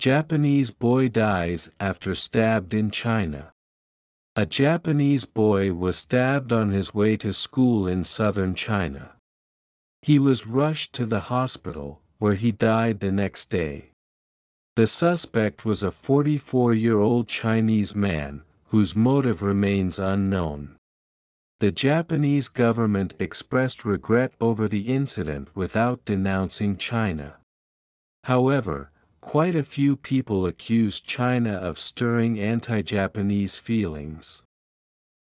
Japanese boy dies after stabbed in China. A Japanese boy was stabbed on his way to school in southern China. He was rushed to the hospital, where he died the next day. The suspect was a 44-year-old Chinese man, whose motive remains unknown. The Japanese government expressed regret over the incident without denouncing China. However, quite a few people accused China of stirring anti-Japanese feelings.